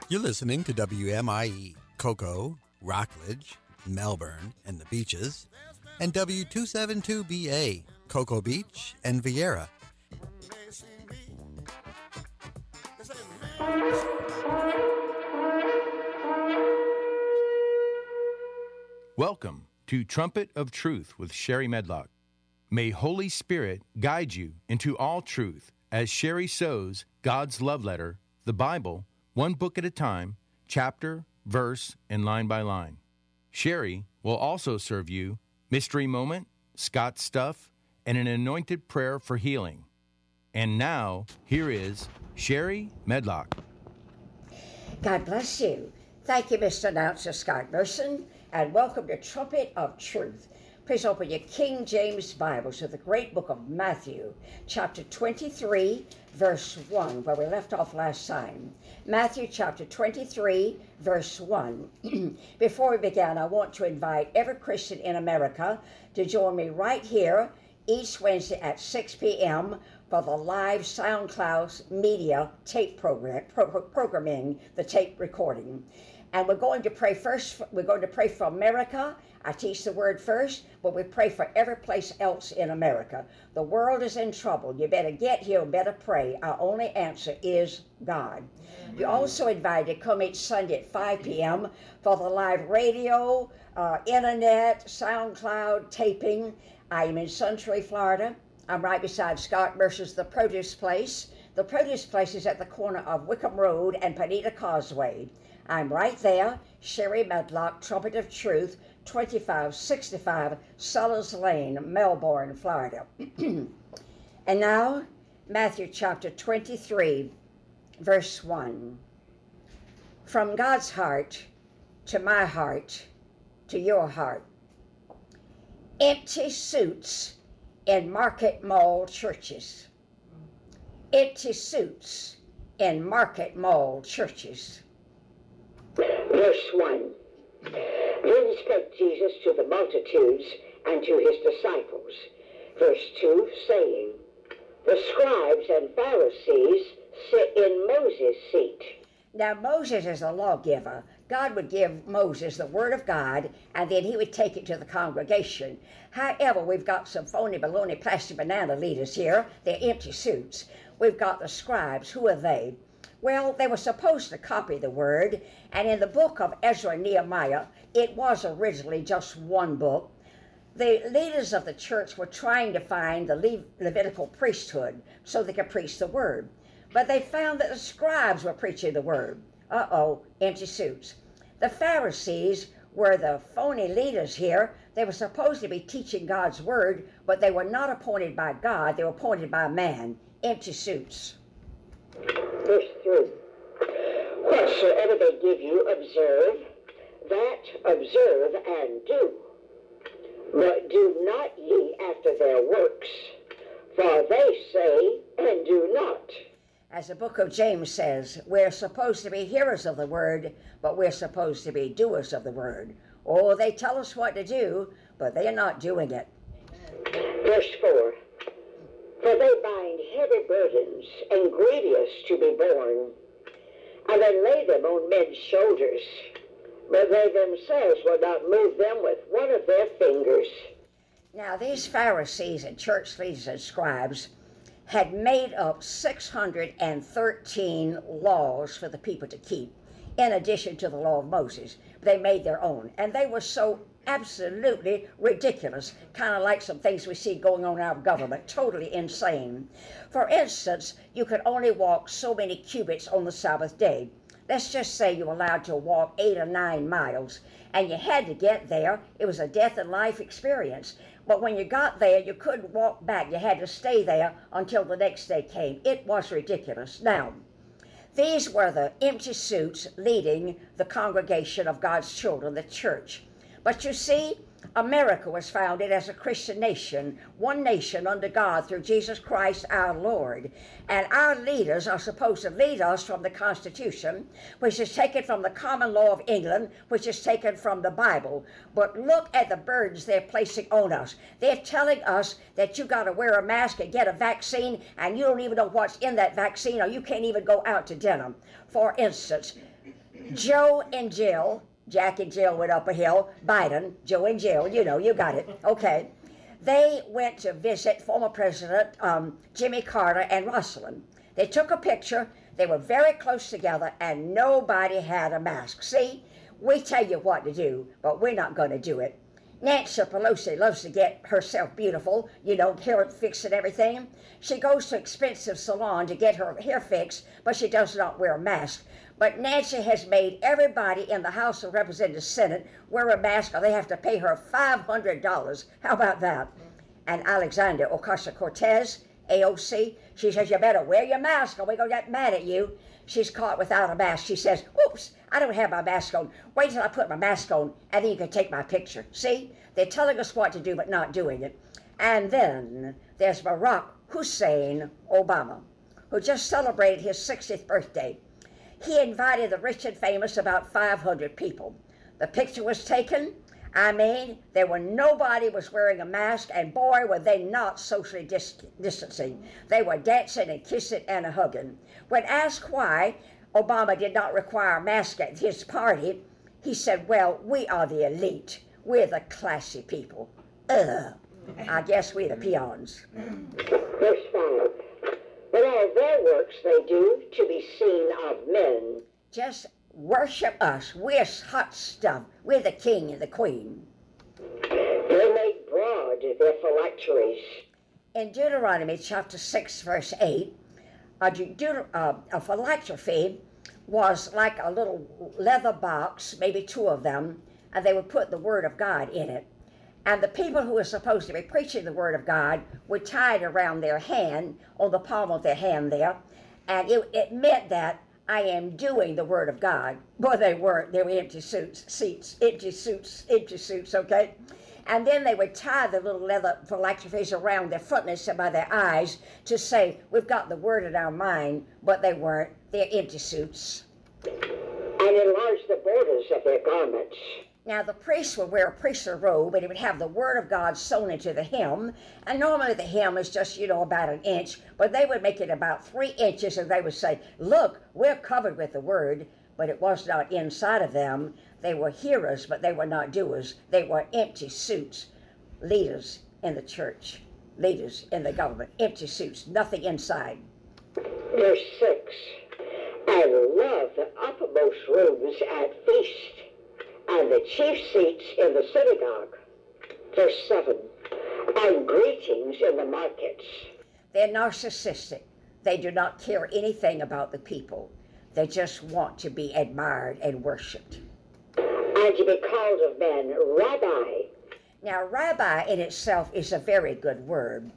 You're listening to WMIE, Cocoa, Rockledge, Melbourne, and the Beaches, and W272BA, Cocoa Beach and Vieira. Welcome to Trumpet of Truth with Sherry Medlock. May Holy Spirit guide you into all truth as Sherry sows God's love letter, the Bible, one book at a time, chapter, verse, and line by line. Sherry will also serve you Mystery Moment, Scott Stuff, and an anointed prayer for healing. And now, here is Sherry Medlock. God bless you. Thank you, Mr. Announcer Scott Merson, and welcome to Trumpet of Truth. Please open your King James Bibles to the great book of Matthew, chapter 23, verse 1, where we left off last time. Matthew chapter 23, verse 1. Before we begin, I want to invite every Christian in America to join me right here each Wednesday at 6 p.m. for the live SoundCloud media tape programming, the tape recording. And we're going to pray first. We're going to pray for America. I teach the word first, but we pray for every place else in America. The world is in trouble. You better get here and better pray. Our only answer is God. You're also invited to come each Sunday at 5 p.m. for the live radio, internet, SoundCloud taping. I am in Suntree, Florida. I'm right beside Scott Mercer's The Produce Place. The Produce Place is at the corner of Wickham Road and Panita Causeway. I'm right there, Sherry Medlock, Trumpet of Truth, 2565 Sellers Lane, Melbourne, Florida. And now, Matthew chapter 23, verse 1. From God's heart to my heart to your heart. Empty suits in market mall churches. Empty suits in market mall churches. Verse 1. Then spake Jesus to the multitudes and to his disciples. Verse 2, saying, the scribes and Pharisees sit in Moses' seat. Now Moses is a lawgiver. God would give Moses the word of God, and then he would take it to the congregation. However, we've got some phony baloney plastic banana leaders here. They're empty suits. We've got the scribes. Who are they? Well, they were supposed to copy the word, and in the book of Ezra and Nehemiah, it was originally just one book. The leaders of the church were trying to find the Levitical priesthood so they could preach the word. But they found that the scribes were preaching the word. Empty suits. The Pharisees were the phony leaders here. They were supposed to be teaching God's word, but they were not appointed by God. They were appointed by man. Empty suits. Verse 3. Whatsoever they give you, observe, that observe and do. But do not ye after their works, for they say and do not. As the book of James says, we're supposed to be hearers of the word, but we're supposed to be doers of the word. Oh, they tell us what to do, but they're not doing it. Verse 4. For they bind heavy burdens and grievous to be borne, and they lay them on men's shoulders, but they themselves will not move them with one of their fingers. Now these Pharisees and church leaders and scribes had made up 613 laws for the people to keep, in addition to the law of Moses. They made their own, and they were so absolutely ridiculous, kind of like some things we see going on in our government, totally insane. For instance, you could only walk so many cubits on the Sabbath day. Let's just say you're allowed to walk 8 or 9 miles, and you had to get there. It was a death and life experience. But when you got there, you couldn't walk back. You had to stay there until the next day came. It was ridiculous. Now, these were the empty suits leading the congregation of God's children, the church. But you see, America was founded as a Christian nation, one nation under God through Jesus Christ our Lord. And our leaders are supposed to lead us from the Constitution, which is taken from the common law of England, which is taken from the Bible. But look at the burdens they're placing on us. They're telling us that you got to wear a mask and get a vaccine, and you don't even know what's in that vaccine, or you can't even go out to dinner. For instance, Joe and Jill, Jack and Jill went up a hill, Biden, Joe and Jill, you know, you got it, okay. They went to visit former President Jimmy Carter and Rosalind. They took a picture, they were very close together, and nobody had a mask. See, we tell you what to do, but we're not going to do it. Nancy Pelosi loves to get herself beautiful, you know, hair fixed and everything. She goes to expensive salon to get her hair fixed, but she does not wear a mask. But Nancy has made everybody in the House of Representatives, Senate, wear a mask, or they have to pay her $500. How about that? And Alexandria Ocasio-Cortez, AOC, she says, you better wear your mask or we're going to get mad at you. She's caught without a mask. She says, oops, I don't have my mask on. Wait till I put my mask on, and then you can take my picture. See? They're telling us what to do, but not doing it. And then there's Barack Hussein Obama, who just celebrated his 60th birthday. He invited the rich and famous, about 500 people. The picture was taken. I mean, nobody was wearing a mask, and boy, were they not socially distancing. They were dancing and kissing and hugging. When asked why Obama did not require a mask at his party, he said, well, we are the elite. We're the classy people. I guess we're the peons. Verse 5. But all their works they do to be seen of men. Just worship us. We're hot stuff. We're the king and the queen. They make broad their phylacteries. In Deuteronomy chapter 6, verse 8, a phylactery was like a little leather box, maybe two of them, and they would put the word of God in it. And the people who were supposed to be preaching the word of God would tie it around their hand, on the palm of their hand there, and it meant that I am doing the word of God. Boy, they weren't. They were empty suits, okay? And then they would tie the little leather phylacteries around their frontlets and by their eyes to say, we've got the word in our mind, but they weren't. They're empty suits. And enlarge the borders of their garments. Now, the priest would wear a priestly robe, and he would have the word of God sewn into the hem. And normally the hem is just, about an inch, but they would make it about 3 inches, and they would say, look, we're covered with the word, but it was not inside of them. They were hearers, but they were not doers. They were empty suits. Leaders in the church, leaders in the government, empty suits, nothing inside. Verse 6. And love the uppermost rooms at feast, and the chief seats in the synagogue. Verse 7. And greetings in the markets. They're narcissistic. They do not care anything about the people. They just want to be admired and worshipped. And to be called of men rabbi. Now, rabbi in itself is a very good word.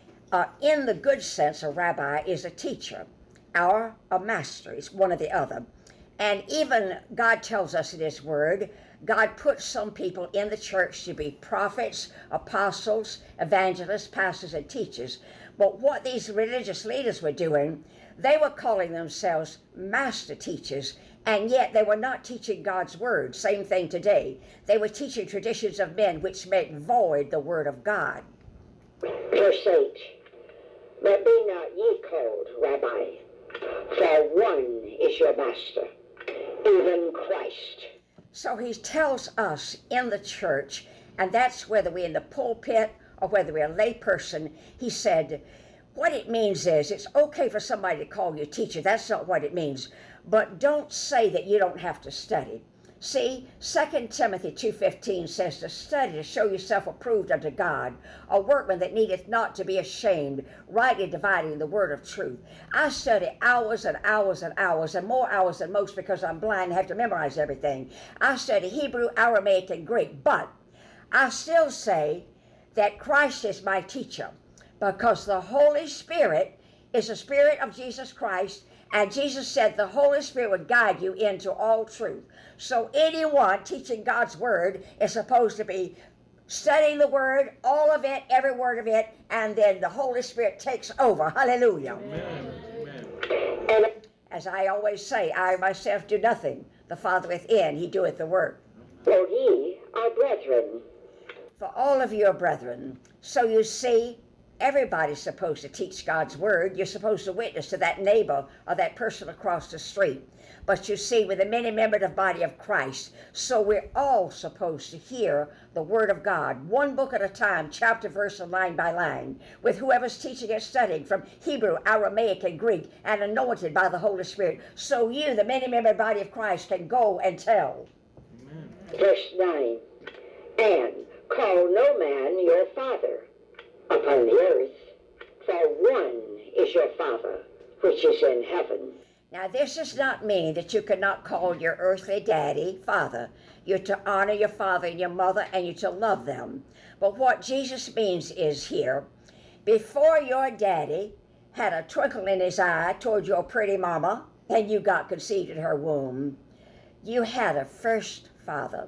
In the good sense, a rabbi is a teacher or a master. It's one or the other. And even God tells us in his word, God put some people in the church to be prophets, apostles, evangelists, pastors, and teachers. But what these religious leaders were doing, they were calling themselves master teachers, and yet they were not teaching God's word. Same thing today. They were teaching traditions of men which make void the word of God. Verse 8. But be not ye called rabbi, for one is your master, even Christ. So he tells us in the church, and that's whether we're in the pulpit or whether we're a lay person, he said, what it means is it's okay for somebody to call you teacher. That's not what it means. But don't say that you don't have to study. See, 2 Timothy 2:15 says to study to show yourself approved unto God, a workman that needeth not to be ashamed, rightly dividing the word of truth. I study hours and hours and hours, and more hours than most because I'm blind and have to memorize everything. I study Hebrew, Aramaic, and Greek, but I still say that Christ is my teacher because the Holy Spirit is the Spirit of Jesus Christ, and Jesus said the Holy Spirit would guide you into all truth. So anyone teaching God's word is supposed to be studying the word, all of it, every word of it, and then the Holy Spirit takes over. Hallelujah. Amen. As I always say, I myself do nothing. The Father within, he doeth the work. For ye are brethren. For all of you are brethren. So you see, Everybody's supposed to teach God's word. You're supposed to witness to that neighbor or that person across the street. But you see, we're the many-membered of body of Christ, so we're all supposed to hear the word of God, one book at a time, chapter, verse, and line by line, with whoever's teaching and studying from Hebrew, Aramaic, and Greek, and anointed by the Holy Spirit, so you, the many-membered body of Christ, can go and tell. Amen. Verse 9, and call no man your father upon the earth, for one is your Father, which is in heaven. Now, this does not mean that you cannot call your earthly daddy father. You're to honor your father and your mother, and you're to love them. But what Jesus means is here, before your daddy had a twinkle in his eye toward your pretty mama, and you got conceived in her womb, you had a first father.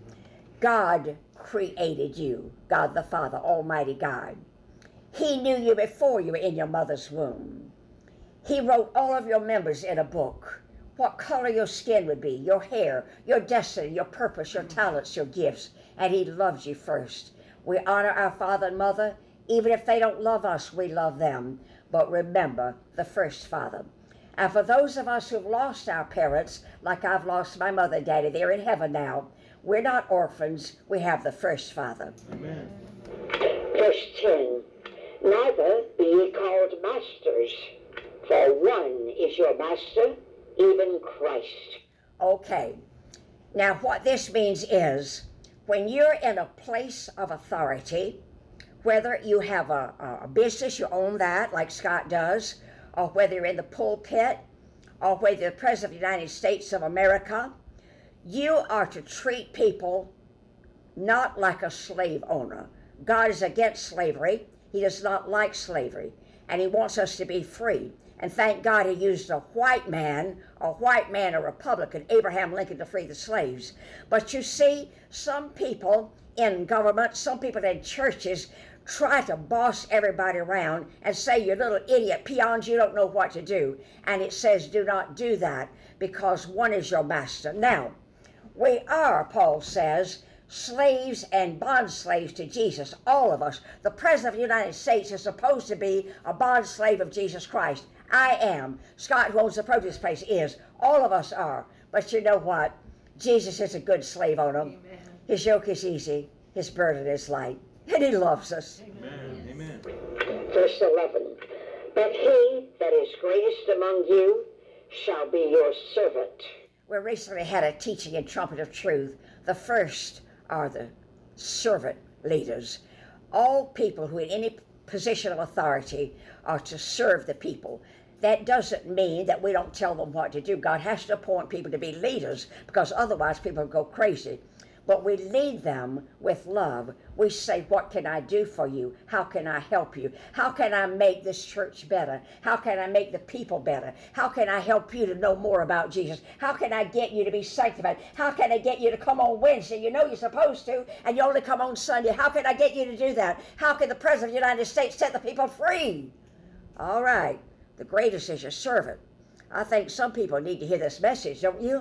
God created you, God the Father, Almighty God. He knew you before you were in your mother's womb. He wrote all of your members in a book. What color your skin would be, your hair, your destiny, your purpose, your talents, your gifts. And he loved you first. We honor our father and mother. Even if they don't love us, we love them. But remember the first father. And for those of us who've lost our parents, like I've lost my mother and daddy, they're in heaven now. We're not orphans. We have the first father. Amen. Verse 10, neither be ye called masters, for one is your master, even Christ. Okay. Now what this means is, when you're in a place of authority, whether you have a business, you own that, like Scott does, or whether you're in the pulpit, or whether you're the President of the United States of America, you are to treat people not like a slave owner. God is against slavery. He does not like slavery, and he wants us to be free. And thank God he used a white man, a Republican, Abraham Lincoln, to free the slaves. But you see, some people in government, some people in churches try to boss everybody around and say, you little idiot peons, you don't know what to do. And it says, do not do that, because one is your master. Now, we are, Paul says, slaves and bond slaves to Jesus, all of us. The President of the United States is supposed to be a bond slave of Jesus Christ. I am. Scott, who owns the produce place, is. All of us are. But you know what? Jesus is a good slave owner. Amen. His yoke is easy. His burden is light. And he loves us. Amen. Amen. Verse 11. But he that is greatest among you shall be your servant. We recently had a teaching in Trumpet of Truth. The first are the servant leaders. All people who in any position of authority are to serve the people. That doesn't mean that we don't tell them what to do. God has to appoint people to be leaders, because otherwise people go crazy. But we lead them with love. We say, what can I do for you? How can I help you? How can I make this church better? How can I make the people better? How can I help you to know more about Jesus? How can I get you to be sanctified? How can I get you to come on Wednesday? You know you're supposed to, and you only come on Sunday. How can I get you to do that? How can the President of the United States set the people free? All right. The greatest is your servant. I think some people need to hear this message, don't you?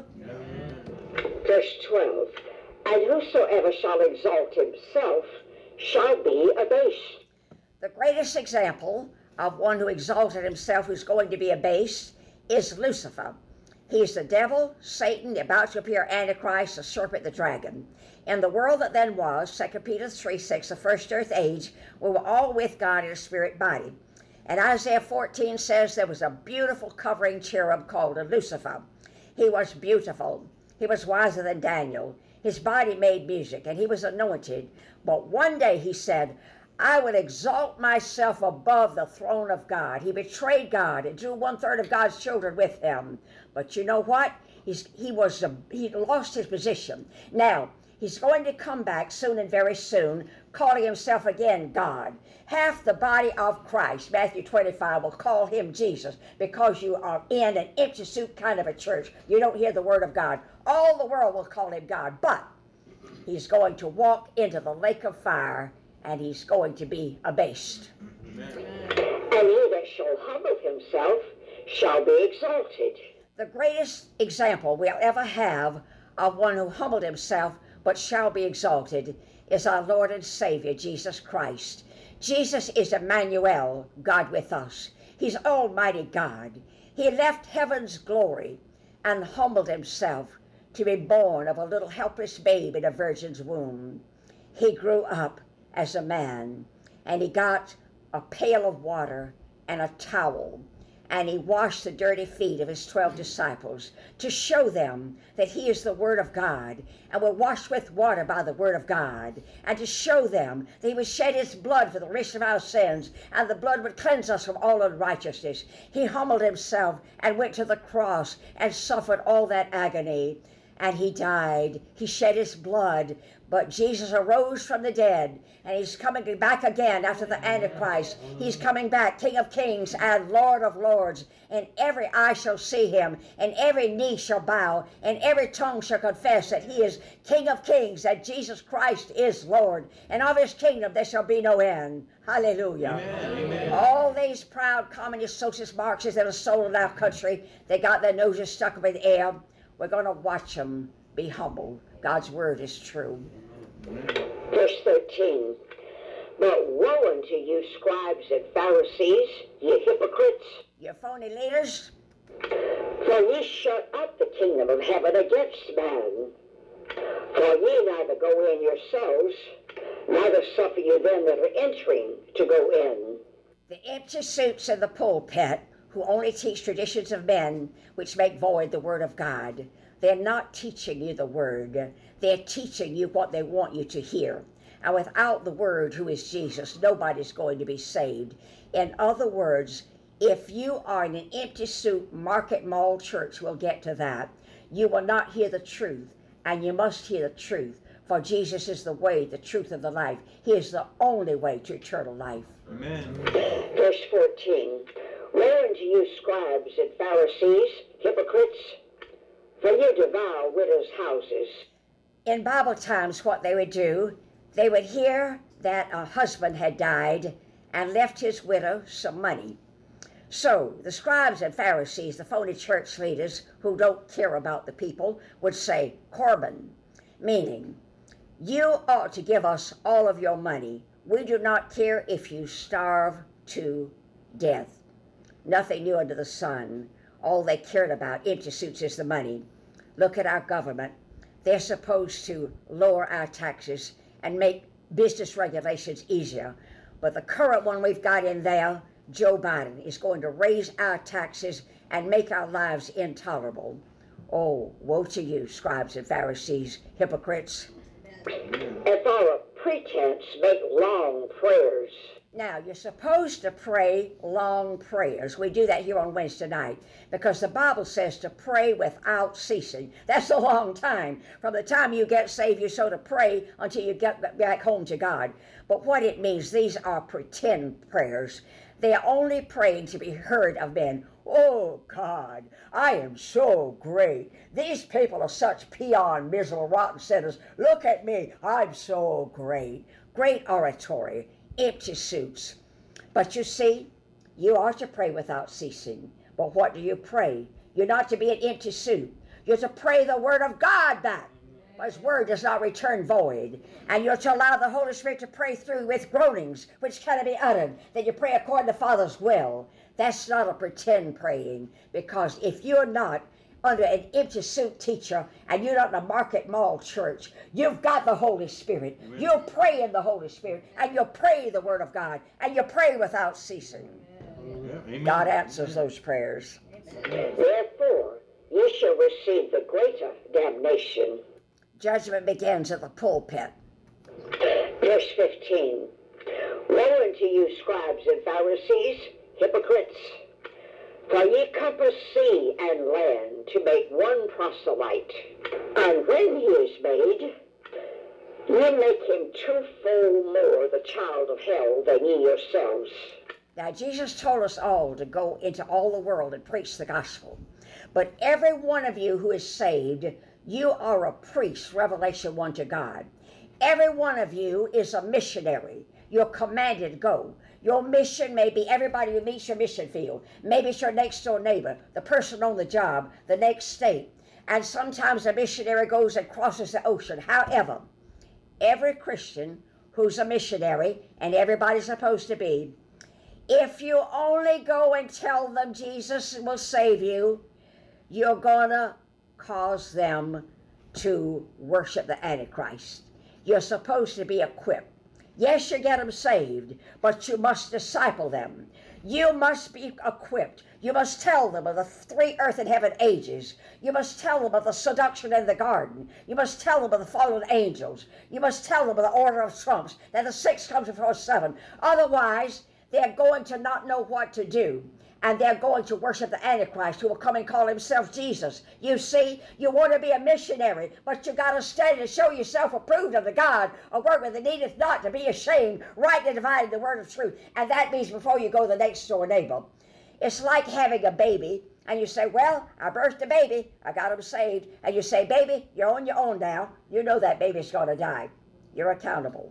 Verse 12. And whosoever shall exalt himself shall be abased. The greatest example of one who exalted himself, who's going to be abased, is Lucifer. He's the devil, Satan, the about to appear Antichrist, the serpent, the dragon. In the world that then was, 2 Peter 3:6, the first earth age, we were all with God in a spirit body. And Isaiah 14 says there was a beautiful covering cherub called a Lucifer. He was beautiful. He was wiser than Daniel. His body made music, and he was anointed. But one day he said, I will exalt myself above the throne of God. He betrayed God and drew 1/3 of God's children with him. But you know what? He lost his position. Now, he's going to come back soon and very soon, calling himself again God. Half the body of Christ, Matthew 25, will call him Jesus, because you are in an empty suit kind of a church. You don't hear the word of God. All the world will call him God, but he's going to walk into the lake of fire, and he's going to be abased. Amen. And he that shall humble himself shall be exalted. The greatest example we'll ever have of one who humbled himself but shall be exalted is our Lord and Savior, Jesus Christ. Jesus is Emmanuel, God with us. He's Almighty God. He left heaven's glory and humbled himself to be born of a little helpless babe in a virgin's womb. He grew up as a man, and he got a pail of water and a towel, and he washed the dirty feet of his 12 disciples to show them that he is the Word of God, and were washed with water by the Word of God, and to show them that he would shed his blood for the remission of our sins, and the blood would cleanse us from all unrighteousness. He humbled himself and went to the cross and suffered all that agony, and he died. He shed his blood, but Jesus arose from the dead, and he's coming back again after the Antichrist. He's coming back, King of kings and Lord of lords, and every eye shall see him, and every knee shall bow, and every tongue shall confess that he is King of kings, that Jesus Christ is Lord, and of his kingdom there shall be no end. Hallelujah. Amen. Amen. All these proud communist socialist Marxists that are sold in our country, they got their noses stuck up in the air. We're going to watch them be humbled. God's word is true. Verse 13. But woe unto you, scribes and Pharisees, ye hypocrites! You phony leaders! For ye shut up the kingdom of heaven against man. For ye neither go in yourselves, neither suffer you them that are entering to go in. The empty suits in the pulpit, who only teach traditions of men, which make void the word of God. They're not teaching you the word. They're teaching you what they want you to hear. And without the word, who is Jesus, nobody's going to be saved. In other words, if you are in an empty suit market mall church, we'll get to that, you will not hear the truth, and you must hear the truth. For Jesus is the way, the truth, and the life. He is the only way to eternal life. Amen. Verse 14. Woe unto you, scribes and Pharisees, hypocrites, for you devour widows' houses. In Bible times, what they would do, they would hear that a husband had died and left his widow some money. So the scribes and Pharisees, the phony church leaders who don't care about the people, would say, Corban, meaning, you ought to give us all of your money. We do not care if you starve to death. Nothing new under the sun. All they cared about, empty suits, is the money. Look at our government. They're supposed to lower our taxes and make business regulations easier. But the current one we've got in there, Joe Biden, is going to raise our taxes and make our lives intolerable. Oh, woe to you, scribes and Pharisees, hypocrites. And for a pretense make long prayers. Now, you're supposed to pray long prayers. We do that here on Wednesday night because the Bible says to pray without ceasing. That's a long time. From the time you get saved, you're so to pray until you get back home to God. But what it means, these are pretend prayers. They are only praying to be heard of men. Oh, God, I am so great. These people are such peon, miserable, rotten sinners. Look at me. I'm so great. Great oratory. Empty suits. But you see, you are to pray without ceasing. But what do you pray? You're not to be an empty suit. You're to pray the word of God back. For his word does not return void. And you're to allow the Holy Spirit to pray through with groanings which cannot be uttered. That you pray according to the Father's will. That's not a pretend praying. Because if you're not under an empty suit teacher and you're not in a market mall church, you've got the Holy Spirit. Amen. You'll pray in the Holy Spirit, and you'll pray the word of God, and you pray without ceasing. Amen. God answers those prayers. Amen. Therefore, ye shall receive the greater damnation. Judgment begins at the pulpit. Verse 15. Woe unto you, scribes and Pharisees, hypocrites! For ye compass sea and land to make one proselyte. And when he is made, ye make him twofold more the child of hell than ye yourselves. Now, Jesus told us all to go into all the world and preach the gospel. But every one of you who is saved, you are a priest, Revelation 1, to God. Every one of you is a missionary. You're commanded to go. Your mission may be everybody who meets your mission field. Maybe it's your next door neighbor, the person on the job, the next state. And sometimes a missionary goes and crosses the ocean. However, every Christian who's a missionary, and everybody's supposed to be, if you only go and tell them Jesus will save you, you're going to cause them to worship the Antichrist. You're supposed to be equipped. Yes, you get them saved, but you must disciple them. You must be equipped. You must tell them of the 3 earth and heaven ages. You must tell them of the seduction in the garden. You must tell them of the fallen angels. You must tell them of the order of trumps, that the 6 comes before 7. Otherwise, they're going to not know what to do. And they're going to worship the Antichrist, who will come and call himself Jesus. You see, you want to be a missionary, but you got to study to show yourself approved unto God, a workman that needeth not to be ashamed, rightly dividing the word of truth. And that means before you go to the next door neighbor. It's like having a baby, and you say, well, I birthed a baby, I got him saved. And you say, baby, you're on your own now. You know that baby's going to die. You're accountable.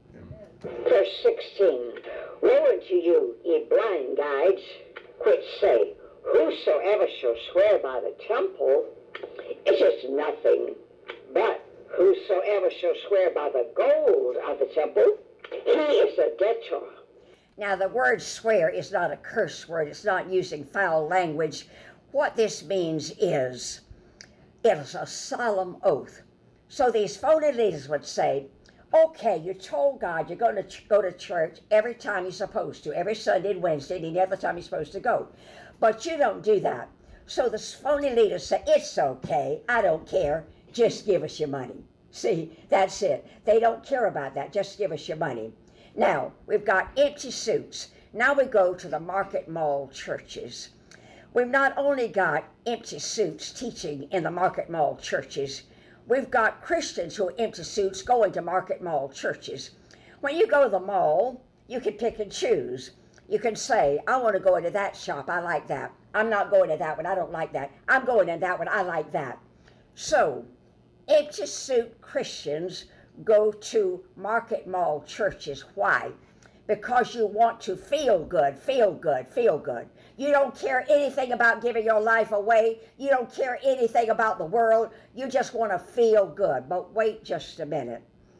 Verse 16, woe unto you, ye blind guides, which say, whosoever shall swear by the temple is just nothing, but whosoever shall swear by the gold of the temple, he is a debtor. Now, the word swear is not a curse word. It's not using foul language. What this means is, it is a solemn oath. So these phony leaders would say, okay, you told God you're going to go to church every time you're supposed to, every Sunday and Wednesday, and any other time you're supposed to go. But you don't do that. So the phony leaders say, it's okay, I don't care, just give us your money. See, that's it. They don't care about that, just give us your money. Now, we've got empty suits. Now we go to the market mall churches. We've not only got empty suits teaching in the market mall churches, we've got Christians who are empty suits going to market mall churches. When you go to the mall, you can pick and choose. You can say, I want to go into that shop, I like that. I'm not going to that one, I don't like that. I'm going in that one, I like that. So, empty suit Christians go to market mall churches. Why? Because you want to feel good, feel good, feel good. You don't care anything about giving your life away. You don't care anything about the world. You just want to feel good. But wait just a minute.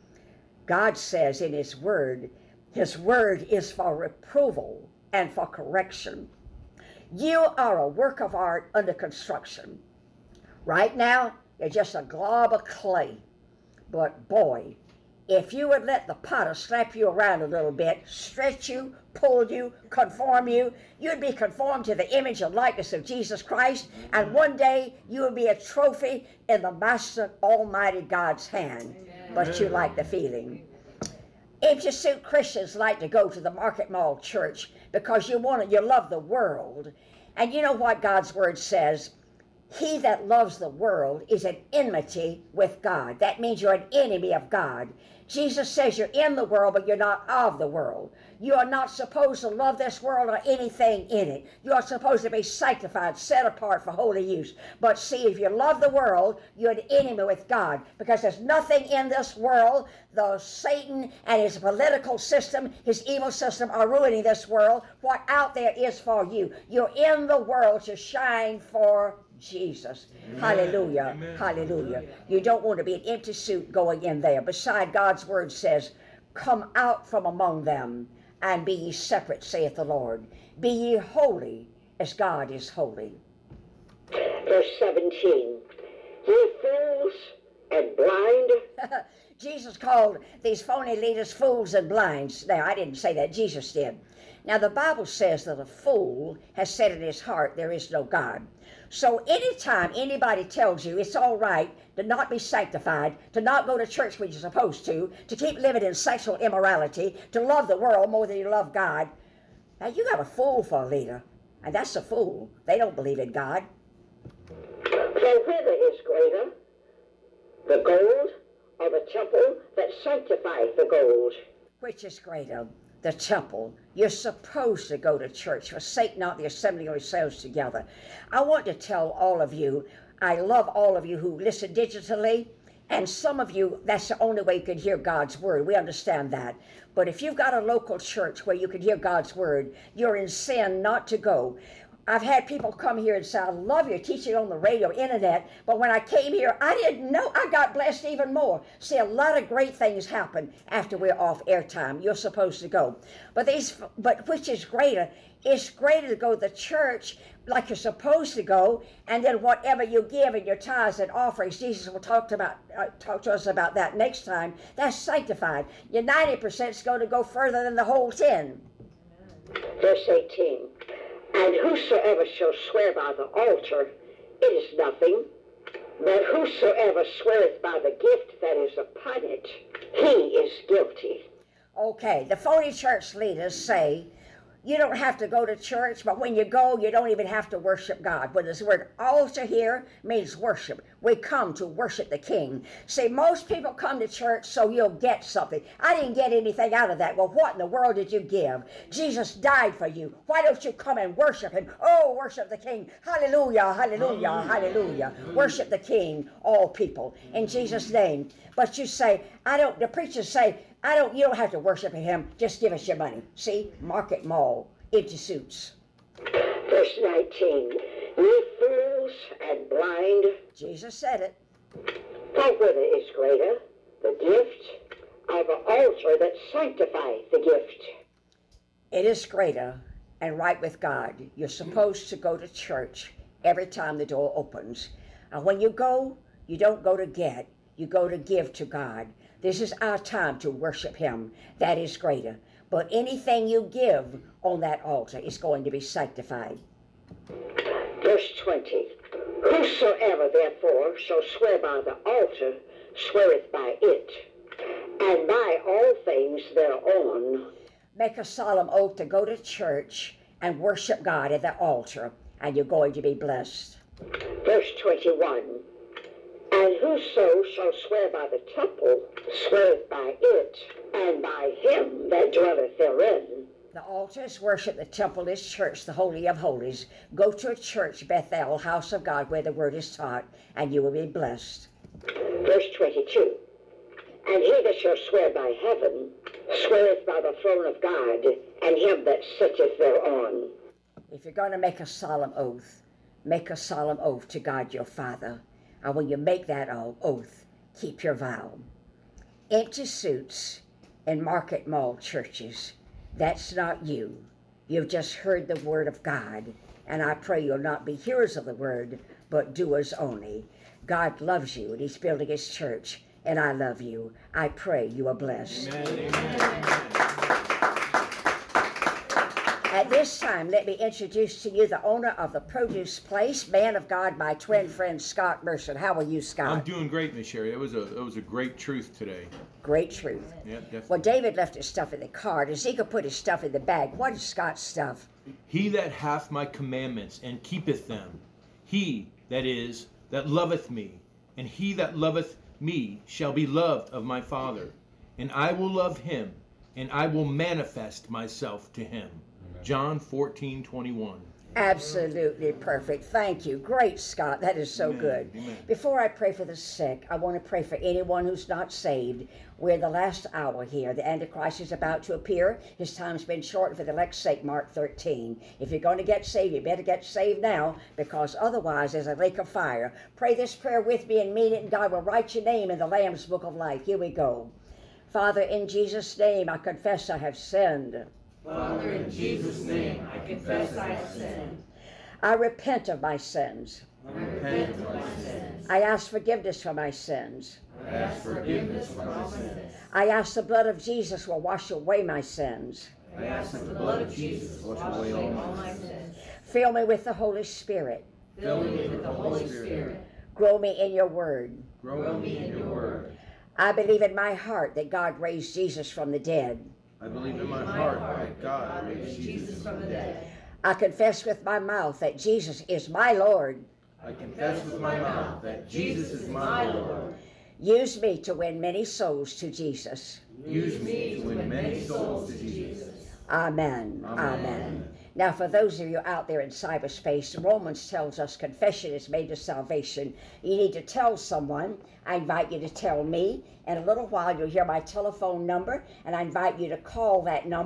God says in His Word is for reproval and for correction. You are a work of art under construction. Right now, you're just a glob of clay. But boy, if you would let the potter slap you around a little bit, stretch you, pull you, conform you, you'd be conformed to the image and likeness of Jesus Christ, and one day you would be a trophy in the Master Almighty God's hand. But you like the feeling. Empty suit Christians like to go to the market mall church because you love the world. And you know what God's Word says? He that loves the world is an enmity with God. That means you're an enemy of God. Jesus says you're in the world, but you're not of the world. You are not supposed to love this world or anything in it. You are supposed to be sanctified, set apart for holy use. But see, if you love the world, you're an enemy with God, because there's nothing in this world. Though Satan and his political system, his evil system are ruining this world, what out there is for you. You're in the world to shine for Jesus. Amen. Hallelujah. Amen. Hallelujah. You don't want to be an empty suit going in there. Beside, God's Word says, come out from among them and be ye separate, saith the Lord. Be ye holy as God is holy. Verse 17, ye fools and blind. Jesus called these phony leaders fools and blinds. Now, I didn't say that. Jesus did. Now, the Bible says that a fool has said in his heart, there is no God. So anytime anybody tells you it's all right to not be sanctified, to not go to church when you're supposed to keep living in sexual immorality, to love the world more than you love God, now you got a fool for a leader. And that's a fool. They don't believe in God. So whether is greater, the gold or the temple that sanctifieth the gold? Which is greater? The temple. You're supposed to go to church. Forsake not the assembling of yourselves together. I want to tell all of you, I love all of you who listen digitally, and some of you, that's the only way you can hear God's Word. We understand that. But if you've got a local church where you can hear God's Word, you're in sin not to go. I've had people come here and say, I love your teaching on the radio, internet, but when I came here, I didn't know. I got blessed even more. See, a lot of great things happen after we're off airtime. You're supposed to go. But which is greater? It's greater to go to the church like you're supposed to go, and then whatever you give in your tithes and offerings, Jesus will talk to us about that next time. That's sanctified. Your 90% is going to go further than the whole 10. Verse 18. And whosoever shall swear by the altar, it is nothing. But whosoever sweareth by the gift that is upon it, he is guilty. Okay, the phony church leaders say, you don't have to go to church, but when you go, you don't even have to worship God. But this word altar here means worship. We come to worship the King. See, most people come to church so you'll get something. I didn't get anything out of that. Well, what in the world did you give? Jesus died for you. Why don't you come and worship him? Oh, worship the King. Hallelujah, hallelujah, hallelujah. Worship the King, all people, in Jesus' name. But you say, the preachers say, you don't have to worship him, just give us your money. See, Market Mall, empty suits. Verse 19, ye fools and blind. Jesus said it. For whether is greater, the gift of an altar that sanctifieth the gift? It is greater and right with God. You're supposed to go to church every time the door opens. And when you go, you don't go to get, you go to give to God. This is our time to worship him. That is greater. But anything you give on that altar is going to be sanctified. Verse 20. Whosoever therefore shall swear by the altar, sweareth by it, and by all things thereon. Make a solemn oath to go to church and worship God at the altar, and you're going to be blessed. Verse 21. And whoso shall swear by the temple, sweareth by it, and by him that dwelleth therein. The altar is worship, the temple is church, the Holy of Holies. Go to a church, Bethel, house of God, where the word is taught, and you will be blessed. Verse 22. And he that shall swear by heaven, sweareth by the throne of God, and him that sitteth thereon. If you're going to make a solemn oath to God your Father. And when you make that oath, keep your vow. Empty suits in Market Mall churches, that's not you. You've just heard the word of God, and I pray you'll not be hearers of the word, but doers only. God loves you, and he's building his church, and I love you. I pray you are blessed. Amen. Amen. At this time, let me introduce to you the owner of the Produce Place, man of God, my twin friend, Scott Mercer. How are you, Scott? I'm doing great, Miss Sherry. It was a great truth today. Great truth. Yeah, definitely. Well, David left his stuff in the car. Ezekiel put his stuff in the bag. What is Scott's stuff? He that hath my commandments and keepeth them, he that is that loveth me, and he that loveth me shall be loved of my Father, and I will love him, and I will manifest myself to him. John 14:21. Absolutely perfect. Thank you. Great, Scott. That is so good. Amen. Before I pray for the sick, I want to pray for anyone who's not saved. We're in the last hour here. The Antichrist is about to appear. His time's been shortened for the elect's sake, Mark 13. If you're going to get saved, you better get saved now, because otherwise there's a lake of fire. Pray this prayer with me and mean it, and God will write your name in the Lamb's Book of Life. Here we go. Father, in Jesus' name, I confess I have sinned. Father, in Jesus' name, I confess I have sinned. I repent of my sins. I repent of my sins. I ask forgiveness for my sins. I ask forgiveness for my sins. I ask the blood of Jesus will wash away my sins. I ask that the blood of Jesus wash away all my sins. Fill me with the Holy Spirit. Fill me with the Holy Spirit. Grow me in your word. Grow me in your word. I believe in my heart that God raised Jesus from the dead. I believe in my heart that God raised Jesus from the dead. I confess with my mouth that Jesus is my Lord. I confess with my mouth that Jesus is my Lord. Use me to win many souls to Jesus. Use me to win many souls to Jesus. Amen. Amen. Amen. Now, for those of you out there in cyberspace, Romans tells us confession is made to salvation. You need to tell someone. I invite you to tell me. In a little while, you'll hear my telephone number, and I invite you to call that number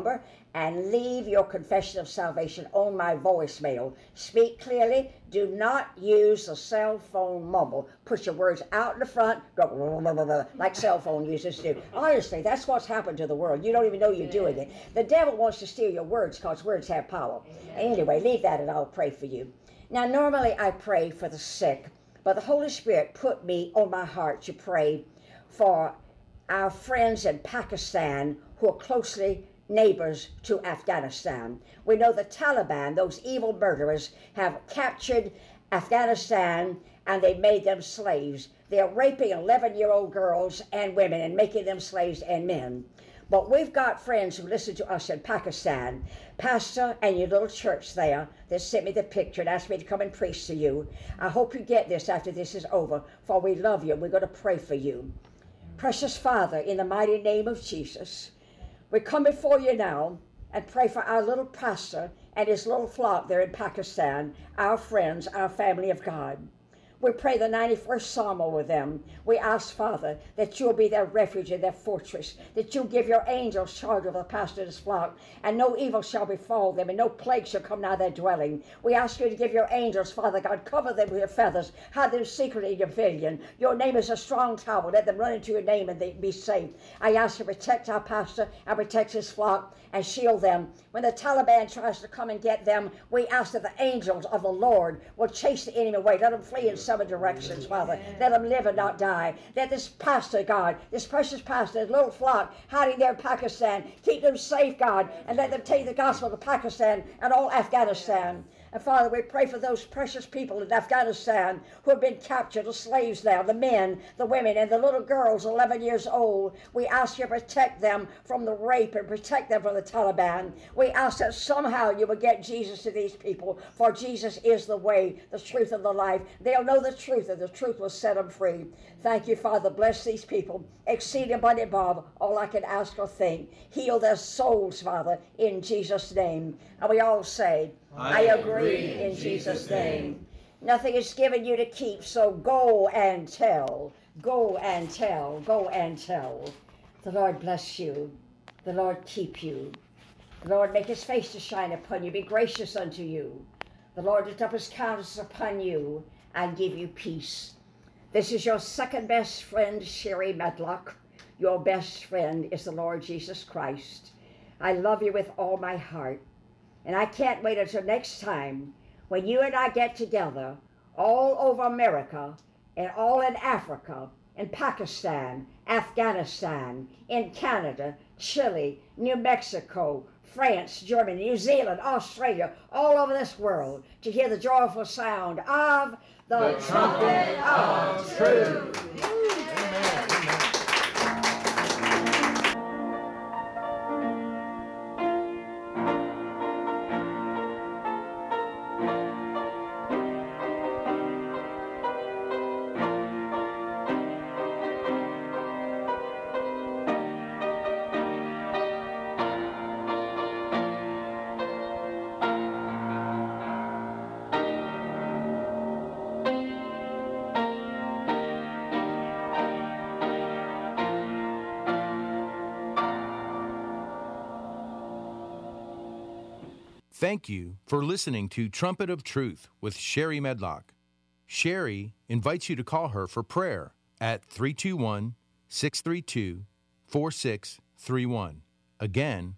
and leave your confession of salvation on my voicemail. Speak clearly. Do not use the cell phone mumble. Put your words out in the front, go blah, blah, blah, blah, like cell phone users do. Honestly, that's what's happened to the world. You don't even know you're doing it. The devil wants to steal your words because words have power. Anyway, leave that and I'll pray for you. Now, normally I pray for the sick, but the Holy Spirit put me on my heart to pray for our friends in Pakistan who are closely neighbors to Afghanistan. We know the Taliban, those evil murderers, have captured Afghanistan and they made them slaves. They're raping 11-year-old girls and women and making them slaves and men. But we've got friends who listen to us in Pakistan. Pastor and your little church there that sent me the picture and asked me to come and preach to you. I hope you get this after this is over, for we love you. We're going to pray for you. Precious Father, in the mighty name of Jesus, we come before you now and pray for our little pastor and his little flock there in Pakistan, our friends, our family of God. We pray the 91st Psalm over them. We ask, Father, that you'll be their refuge and their fortress, that you'll give your angels charge over the pastor and his flock, and no evil shall befall them, and no plague shall come nigh their dwelling. We ask you to give your angels, Father God, cover them with your feathers, hide them secretly in your pavilion. Your name is a strong tower. Let them run into your name and they be safe. I ask you to protect our pastor and protect his flock and shield them. When the Taliban tries to come and get them, we ask that the angels of the Lord will chase the enemy away. Let them flee in 7 directions, Father. Let them live and not die. Let this pastor, God, this precious pastor, his little flock hiding there in Pakistan, keep them safe, God, and let them take the gospel to Pakistan and all Afghanistan. And Father, we pray for those precious people in Afghanistan who have been captured as slaves now, the men, the women, and the little girls 11 years old. We ask you to protect them from the rape and protect them from the Taliban. We ask that somehow you will get Jesus to these people, for Jesus is the way, the truth, and the life. They'll know the truth, and the truth will set them free. Thank you, Father. Bless these people. Exceed abundant above all I can ask or think. Heal their souls, Father, in Jesus' name. And we all say, I agree in Jesus' name. Nothing is given you to keep, so go and tell. Go and tell. Go and tell. The Lord bless you. The Lord keep you. The Lord make his face to shine upon you, be gracious unto you. The Lord lift up his countenance upon you and give you peace. This is your second best friend, Sherry Medlock. Your best friend is the Lord Jesus Christ. I love you with all my heart. And I can't wait until next time when you and I get together all over America and all in Africa, in Pakistan, Afghanistan, in Canada, Chile, New Mexico, France, Germany, New Zealand, Australia, all over this world to hear the joyful sound of the trumpet of truth. Thank you for listening to Trumpet of Truth with Sherry Medlock. Sherry invites you to call her for prayer at 321-632-4631. Again,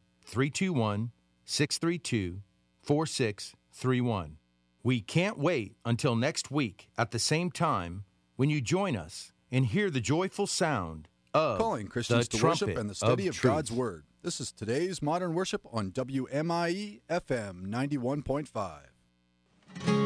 321-632-4631. We can't wait until next week at the same time when you join us and hear the joyful sound of calling Christians the to worship trumpet and the study of truth. God's Word. This is today's Modern Worship on WMIE FM 91.5.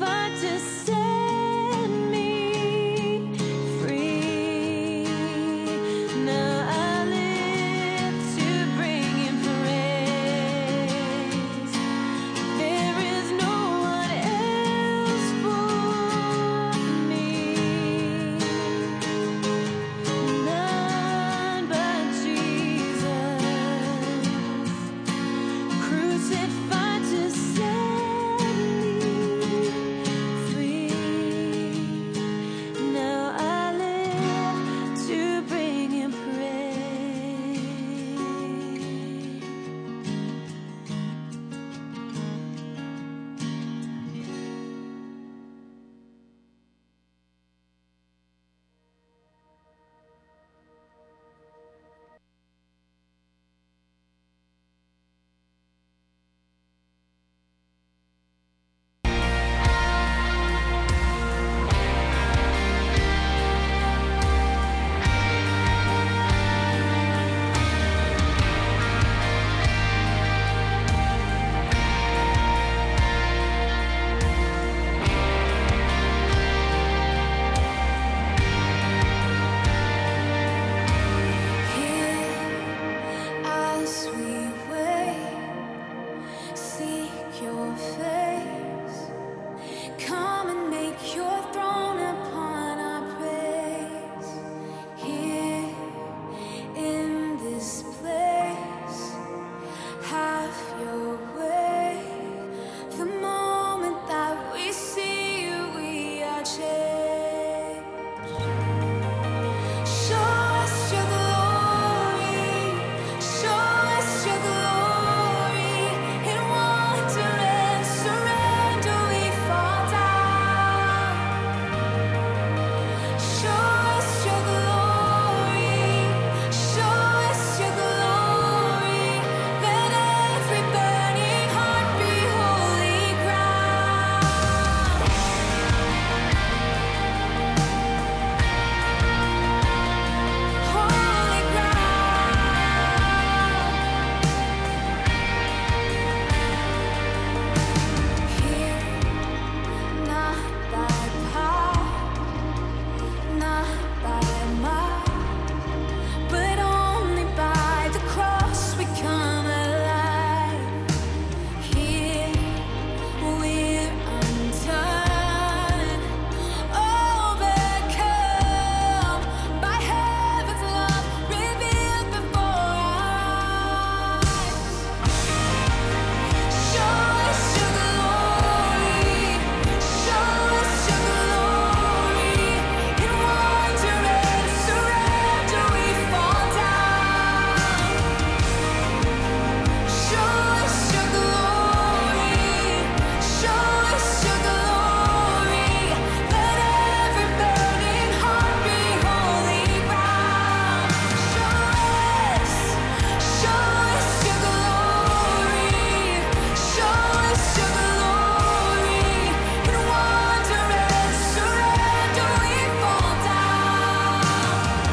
fight to set me free. Now I live to bring Him praise. There is no one else for me, none but Jesus, crucified to set me free. Now I live to bring Him praise. As we wait, seek Your face. Come and make Your throne upon our praise. Here in this place, have Your way. The moment that we see You, we are changed. Show us Your glory. Show us Your glory. In wonder and surrender we fall down. Show us Your glory. Show us Your glory. Let every burning heart be holy ground. Holy ground. Here, not by power, not by might, but only by the cross we come alive. Here we're undone, overcome by heaven's love revealed before our eyes. Show us Your glory. Show us Your glory. In wonder and surrender we fall down. Show us Your glory. Show us Your glory. Let every burning heart be holy ground. Show us Your glory. Show us Your glory. In wonder and surrender we fall down.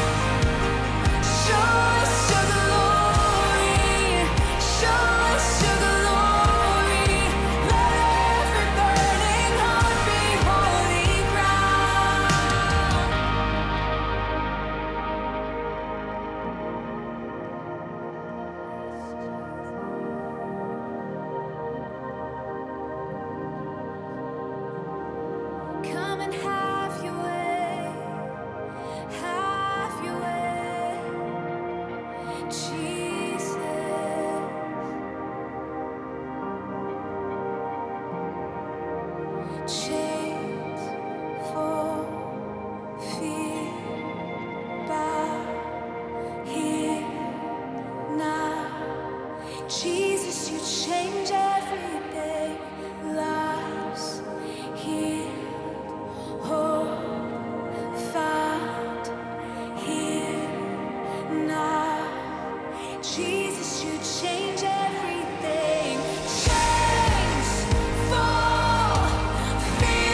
Show us Your glory. Show us Your glory. Let every burning heart be holy ground. Come and have Your way. Have Your way, Jesus. Chains fall, fear bow here now. Jesus, You change every day. Lives healed, hope found here now. Jesus, You change everything. Chains fall, fear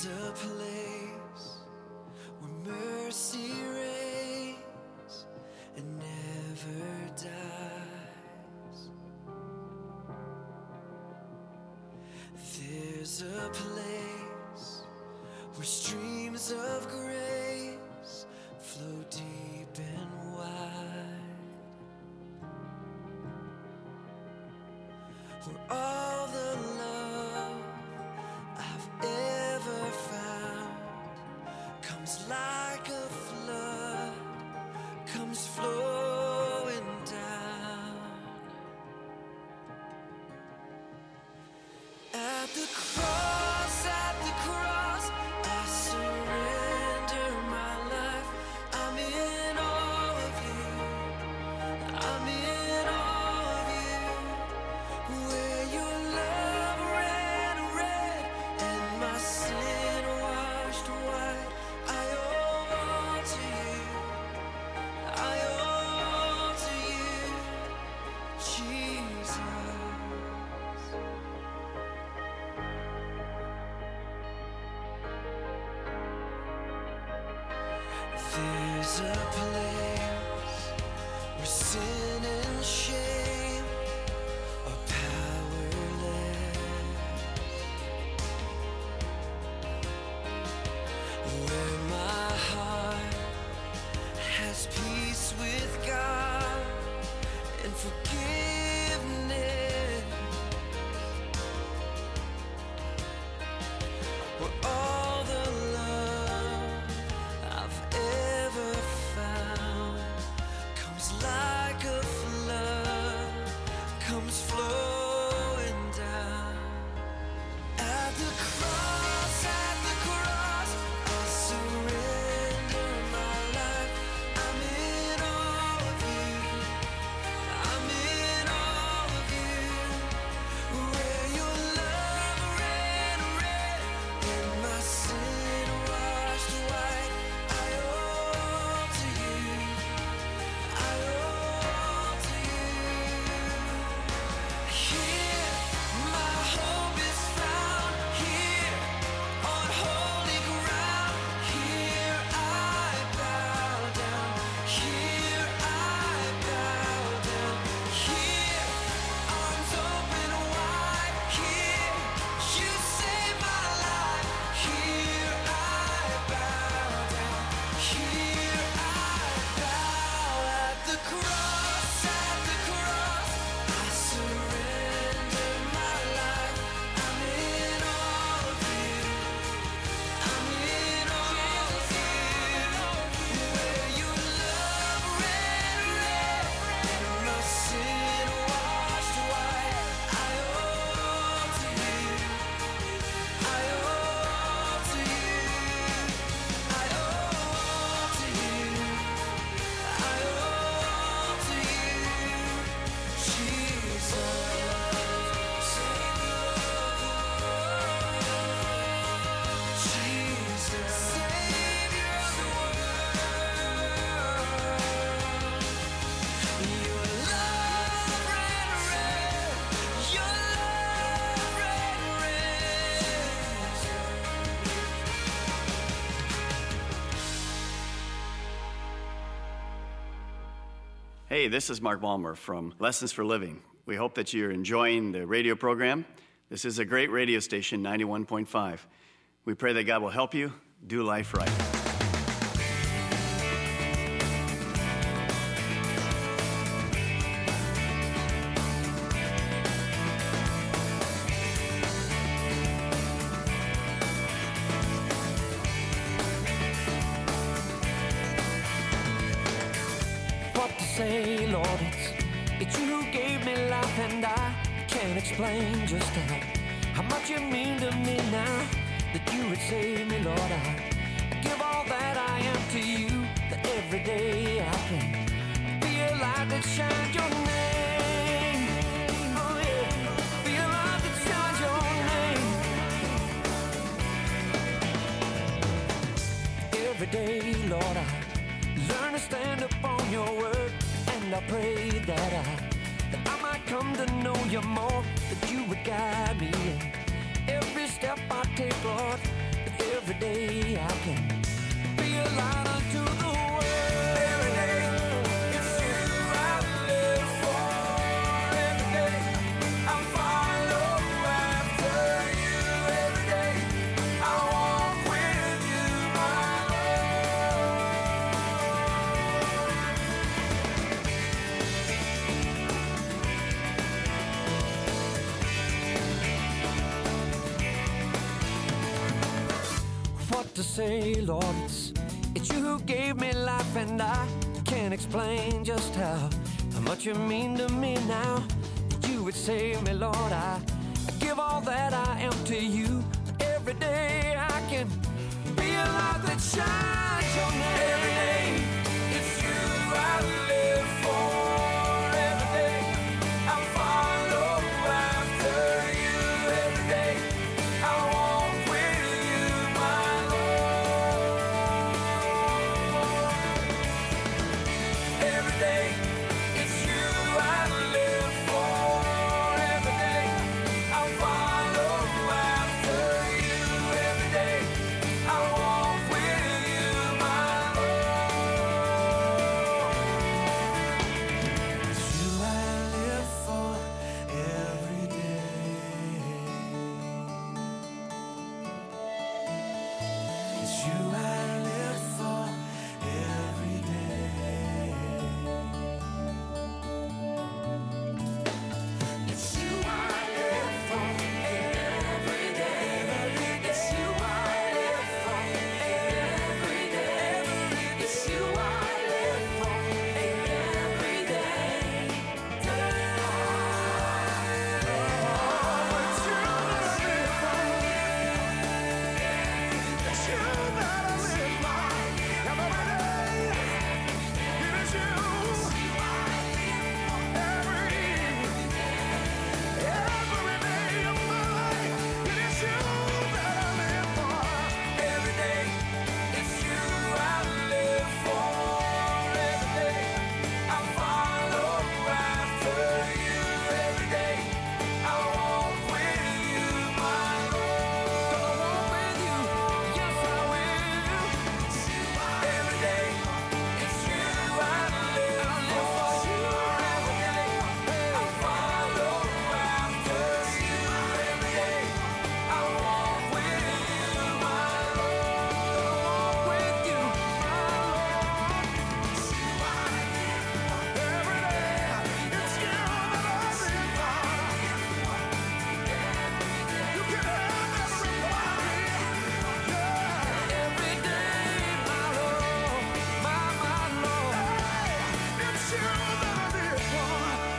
There's a place where mercy reigns and never dies. There's a place where streams of grace flow deep and wide, where all the love I've ever found comes like a flood, comes flowing down. At the cross, I surrender my life. I'm in awe of you. I'm in awe of you. Where your love ran red and my sin washed white. I owe all to you. I owe all to you, Jesus. There's a place where sin and shame are powerless, where my heart has peace with God and forgiveness, where all the love I've ever found comes like a flood, comes flowing down. At the cross, I surrender my life. I'm in awe of you. I'm in awe of you. Where your love ran red and my sin washed white. I owe all to you. I owe all to you. Here, my hope is found. Here, on holy ground. Here I bow down. Here I bow down. Here, arms open wide. Here, you save my life. Here I bow down. Here I bow at the cross, I surrender my life. I'm in awe of you. I'm in awe of you. Where your love ran red and my sin washed white. I owe all to you. I owe all to you. I owe all to you. I owe all to you, Jesus. Jesus, Savior of the world. Your love ran red. Your love ran red. Hey, this is Mark Balmer from Lessons for Living. We hope that you're enjoying the radio program. This is a great radio station, 91.5. We pray that God will help you do life right. What to say, Lord, it's you who gave me life, and I can't explain just how much you mean to me now, that you would save me, Lord. I give all that I am to you, that every day I can be a light that shines your name. Oh yeah, be a light that shines your name. Every day, Lord, I learn to stand upon your word, and I pray that I might come to know you more, that you would guide me in every step I take, Lord, that every day I can be a light unto the world. Every day, it's you I live for. Every day, I follow after you. Every day, I walk with you, my What to say, Lord, it's you who gave me life, and I can't explain just how much you mean to me now. That you would save me, Lord, I give all that I am to you. Every day I can be a light that shines your name. Every day, it's you I live for. Every day, I follow after you. Every day, I walk with you, my Lord. Every day, it's you I live for. Every day, I follow after you. Every day, I walk with you, my Lord. It's you I live for every day. It's you I live for every day. It's you I live for every day. It's you I live for every day. It's you I live for every day. It's you that I live for. It's you that I live by every day. It is you every day of my life. It is you that I live for. Every day, it's you I live for. Every day, I follow after you. Every day, I walk with you, my Lord. Gonna walk with you, yes I will. Every day, it's you I live for. Every day, I follow after you. Every day, I walk with you, my Lord. Gonna walk with you, my Lord. It's you I live for. Every day, it's you that I live for. You can have everybody, yeah. Every day, my Lord, my Lord. It's you that I live for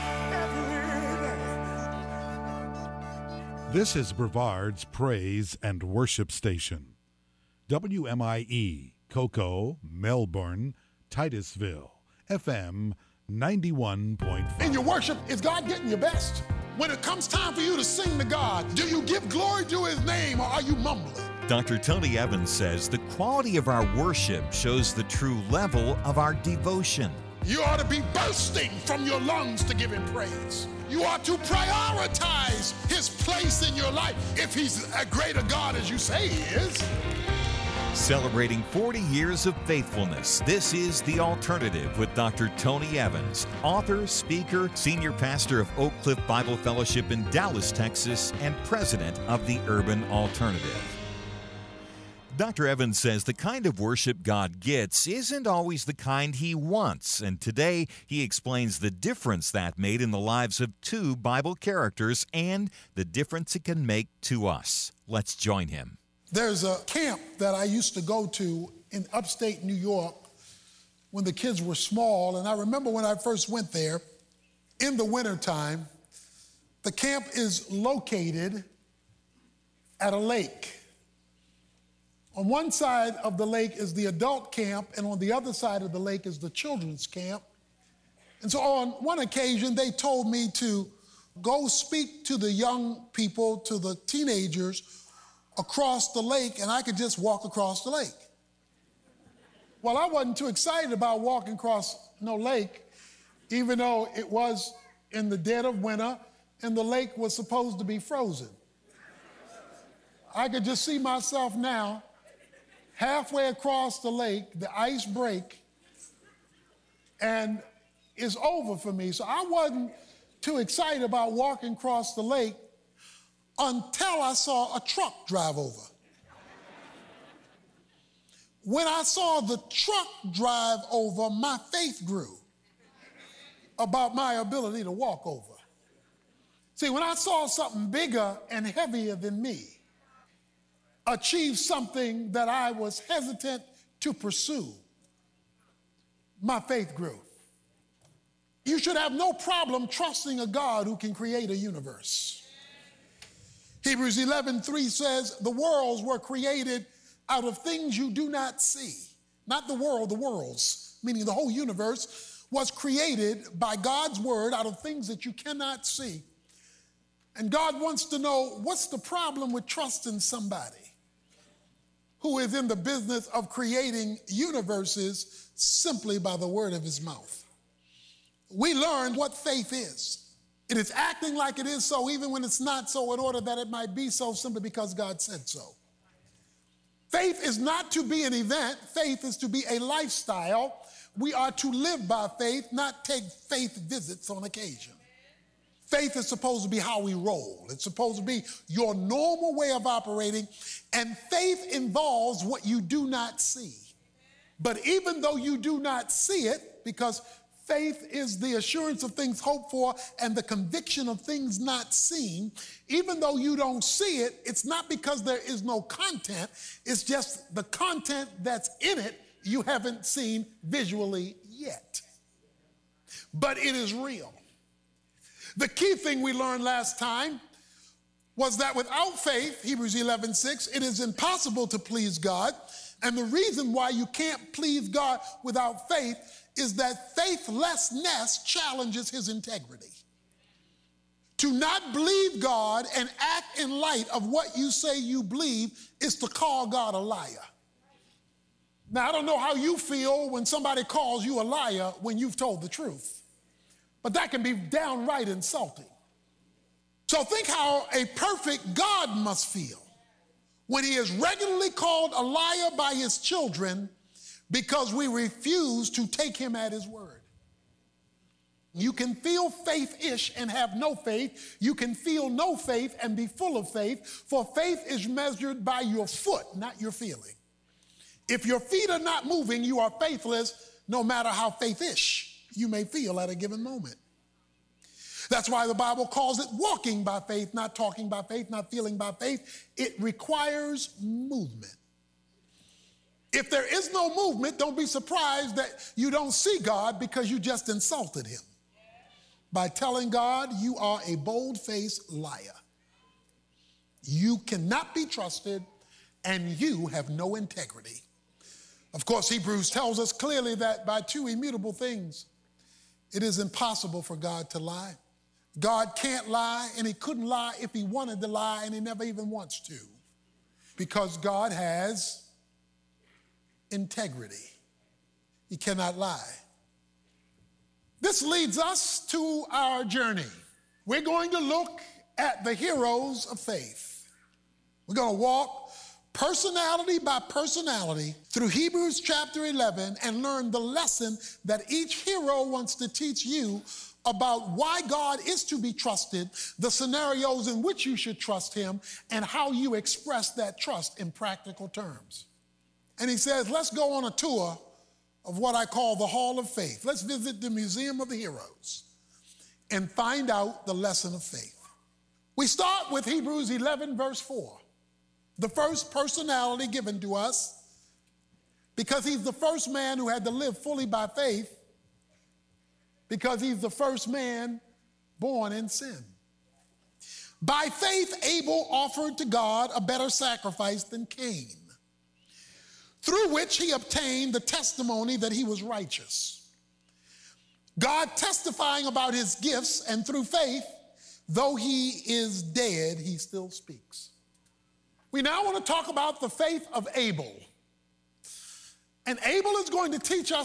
every day. This is Brevard's Praise and Worship Station. WMIE, Cocoa, Melbourne, Titusville, FM 91.5. In your worship, is God getting your best? When it comes time for you to sing to God, do you give glory to His name or are you mumbling? Dr. Tony Evans says the quality of our worship shows the true level of our devotion. You ought to be bursting from your lungs to give Him praise. You ought to prioritize His place in your life if He's a greater God as you say He is. Celebrating 40 years of faithfulness, this is The Alternative with Dr. Tony Evans, author, speaker, senior pastor of Oak Cliff Bible Fellowship in Dallas, Texas, and president of the Urban Alternative. Dr. Evans says the kind of worship God gets isn't always the kind He wants, and today he explains the difference that made in the lives of two Bible characters and the difference it can make to us. Let's join him. There's a camp that I used to go to in upstate New York when the kids were small, and I remember when I first went there in the wintertime. The camp is located at a lake. On one side of the lake is the adult camp, and on the other side of the lake is the children's camp. And so on one occasion, they told me to go speak to the young people, to the teenagers across the lake, and I could just walk across the lake. Well, I wasn't too excited about walking across no lake, even though it was in the dead of winter and the lake was supposed to be frozen. I could just see myself now Halfway across the lake, the ice break, and it's over for me. So I wasn't too excited about walking across the lake until I saw a truck drive over. When I saw the truck drive over, my faith grew about my ability to walk over. See, when I saw something bigger and heavier than me achieve something that I was hesitant to pursue, my faith grew. You should have no problem trusting a God who can create a universe. Hebrews 11:3 says, the worlds were created out of things you do not see. Not the world, the worlds, meaning the whole universe was created by God's word out of things that you cannot see. And God wants to know, what's the problem with trusting somebody who is in the business of creating universes simply by the word of his mouth? We learned what faith is. It is acting like it is so even when it's not so, in order that it might be so, simply because God said so. Faith is not to be an event. Faith is to be a lifestyle. We are to live by faith, not take faith visits on occasion. Faith is supposed to be how we roll. It's supposed to be your normal way of operating, and faith involves what you do not see. But even though you do not see it, because faith is the assurance of things hoped for and the conviction of things not seen, even though you don't see it, it's not because there is no content, it's just the content that's in it you haven't seen visually yet. But it is real. The key thing we learned last time was that without faith, Hebrews 11:6, it is impossible to please God. And the reason why you can't please God without faith is that faithlessness challenges his integrity. To not believe God and act in light of what you say you believe is to call God a liar. Now, I don't know how you feel when somebody calls you a liar when you've told the truth, but that can be downright insulting. So think how a perfect God must feel when he is regularly called a liar by his children because we refuse to take him at his word. You can feel faith-ish and have no faith. You can feel no faith and be full of faith, for faith is measured by your foot, not your feeling. If your feet are not moving, you are faithless, no matter how faith-ish you may feel at a given moment. That's why the Bible calls it walking by faith, not talking by faith, not feeling by faith. It requires movement. If there is no movement, don't be surprised that you don't see God because you just insulted him by telling God you are a bold-faced liar. You cannot be trusted and you have no integrity. Of course, Hebrews tells us clearly that by two immutable things, it is impossible for God to lie. God can't lie, and he couldn't lie if he wanted to lie, and he never even wants to, because God has integrity. He cannot lie. This leads us to our journey. We're going to look at the heroes of faith. We're going to walk personality by personality through Hebrews chapter 11 and learn the lesson that each hero wants to teach you about why God is to be trusted, the scenarios in which you should trust him, and how you express that trust in practical terms. And he says, let's go on a tour of what I call the Hall of Faith. Let's visit the Museum of the Heroes and find out the lesson of faith. We start with Hebrews 11, verse 4. The first personality given to us, because he's the first man who had to live fully by faith, because he's the first man born in sin. By faith, Abel offered to God a better sacrifice than Cain, through which he obtained the testimony that he was righteous. God testifying about his gifts, and through faith, though he is dead, he still speaks. We now want to talk about the faith of Abel. And Abel is going to teach us